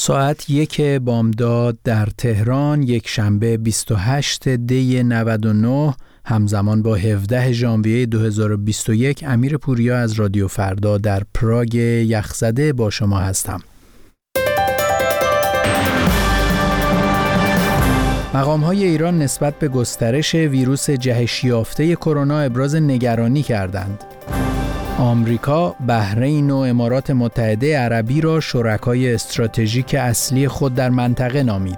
ساعت 1 بامداد در تهران، یک شنبه 28 دی 99 همزمان با 17 ژانویه 2021. امیر پوریا از رادیو فردا در پراگ یخزده با شما هستم. مقام‌های ایران نسبت به گسترش ویروس جهش یافته کرونا ابراز نگرانی کردند. آمریکا، بحرین و امارات متحده عربی را شرکای استراتژیک اصلی خود در منطقه نامید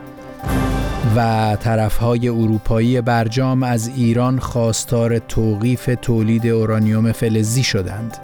و طرف‌های اروپایی برجام از ایران خواستار توقیف تولید اورانیوم فلزی شدند.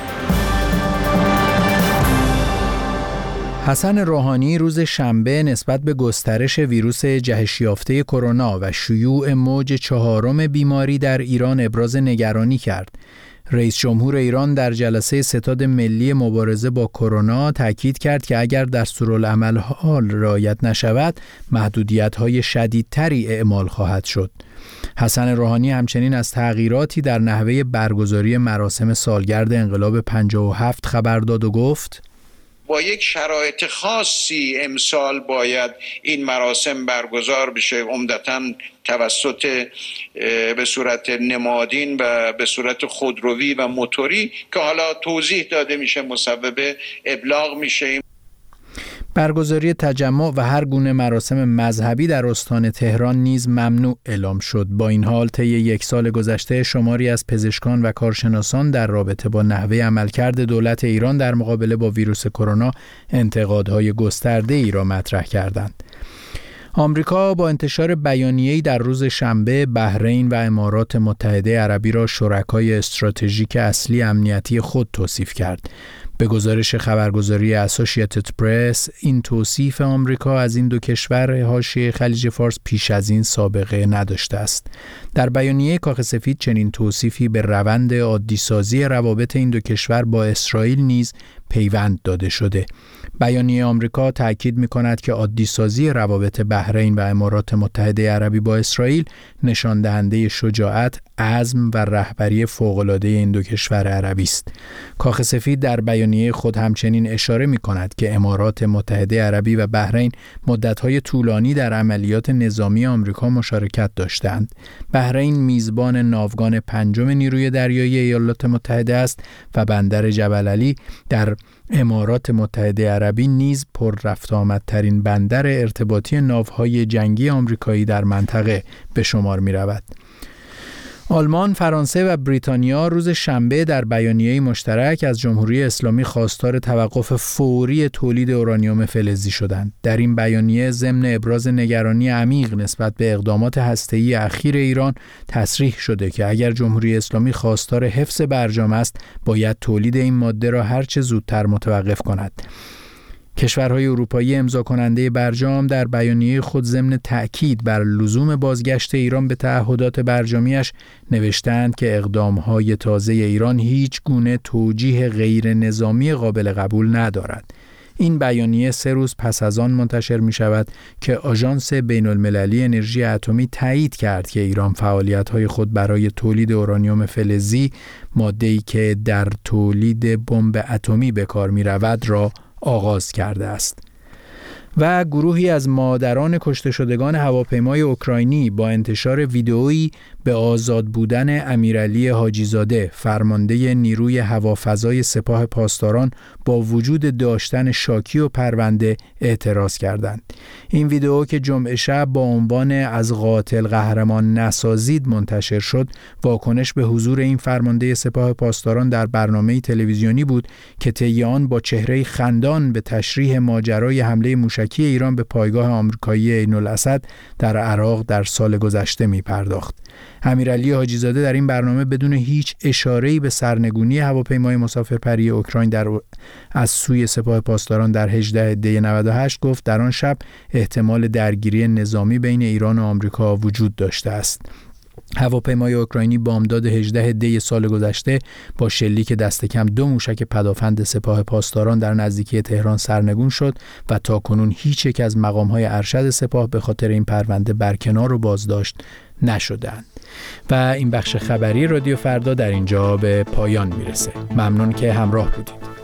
حسن روحانی روز شنبه نسبت به گسترش ویروس جهش یافته کرونا و شیوع موج 4 بیماری در ایران ابراز نگرانی کرد. رئیس جمهور ایران در جلسه ستاد ملی مبارزه با کرونا تاکید کرد که اگر دستورالعمل حال رعایت نشود، محدودیت‌های شدیدتری اعمال خواهد شد. حسن روحانی همچنین از تغییراتی در نحوه برگزاری مراسم سالگرد انقلاب 57 خبر داد و گفت: با یک شرایط خاصی امسال باید این مراسم برگزار بشه، عمدتاً توسط به صورت نمادین و به صورت خودروی و موتوری که حالا توضیح داده میشه، مسبب ابلاغ میشه. برگزاری تجمع و هر گونه مراسم مذهبی در استان تهران نیز ممنوع اعلام شد. با این حال طی 1 سال گذشته شماری از پزشکان و کارشناسان در رابطه با نحوه عملکرد دولت ایران در مقابله با ویروس کرونا انتقادهای گسترده‌ای را مطرح کردند. آمریکا با انتشار بیانیه‌ای در روز شنبه بحرین و امارات متحده عربی را شرکای استراتژیک اصلی امنیتی خود توصیف کرد. به گزارش خبرگزاری اسوسییتد پرس، این توصیف آمریکا از این دو کشور حاشیه خلیج فارس پیش از این سابقه نداشته است. در بیانیه کاخ سفید چنین توصیفی به روند عادی‌سازی روابط این دو کشور با اسرائیل نیز پیوند داده شده. بیانیه آمریکا تأکید می‌کند که عادی‌سازی روابط بحرین و امارات متحده عربی با اسرائیل نشان دهنده شجاعت، عزم و رهبری فوق‌العاده این دو کشور عربی است. کاخ سفید در بیانیه خود همچنین اشاره می‌کند که امارات متحده عربی و بحرین مدت‌های طولانی در عملیات نظامی آمریکا مشارکت داشتند. بحرین میزبان ناوگان 5 نیروی دریایی ایالات متحده است و بندر جبل علی در امارات متحده عربی نیز پر رفت آمدترین بندر ارتباطی ناوهای جنگی آمریکایی در منطقه به شمار می رود. آلمان، فرانسه و بریتانیا روز شنبه در بیانیه‌ای مشترک از جمهوری اسلامی خواستار توقف فوری تولید اورانیوم فلزی شدند. در این بیانیه ضمن ابراز نگرانی عمیق نسبت به اقدامات هسته‌ای اخیر ایران تصریح شده که اگر جمهوری اسلامی خواستار حفظ برجام است، باید تولید این ماده را هرچه زودتر متوقف کند. کشورهای اروپایی امضا کننده برجام در بیانیه خود ضمن تأکید بر لزوم بازگشت ایران به تعهدات برجامیش نوشتند که اقدامهای تازه ایران هیچ گونه توجیه غیر نظامی قابل قبول ندارد. این بیانیه 3 روز پس از آن منتشر می شود که آژانس بین المللی انرژی اتمی تایید کرد که ایران فعالیت‌های خود برای تولید اورانیوم فلزی، ماده‌ای که در تولید بمب اتمی به کار می رود، را آغاز کرده است. و گروهی از مادران کشته شدگان هواپیمای اوکراینی با انتشار ویدئویی به آزاد بودن امیرعلی حاجی‌زاده، فرمانده نیروی هوافضای سپاه پاسداران، با وجود داشتن شاکی و پرونده اعتراض کردند. این ویدئو که جمعه شب با عنوان از قاتل قهرمان نسازید منتشر شد، واکنش به حضور این فرمانده سپاه پاسداران در برنامه تلویزیونی بود که طی آن با چهره خندان به تشریح ماجرای حمله موشکی ایران به پایگاه آمریکایی عین‌الاسد در عراق در سال گذشته می‌پرداخت. امیرعلی حاجی‌زاده در این برنامه بدون هیچ اشاره‌ای به سرنگونی هواپیمای مسافربری اوکراین از سوی سپاه پاسداران در 18 دی 98 گفت در آن شب احتمال درگیری نظامی بین ایران و آمریکا وجود داشته است. هواپیمای اوکراینی بامداد 18 دی سال گذشته با شلیک دست کم 2 موشک پدافند سپاه پاسداران در نزدیکی تهران سرنگون شد و تاکنون هیچ یک از مقام‌های ارشد سپاه به خاطر این پرونده برکنار و بازداشت نشدند. و این بخش خبری رادیو فردا در اینجا به پایان میرسه. ممنون که همراه بودید.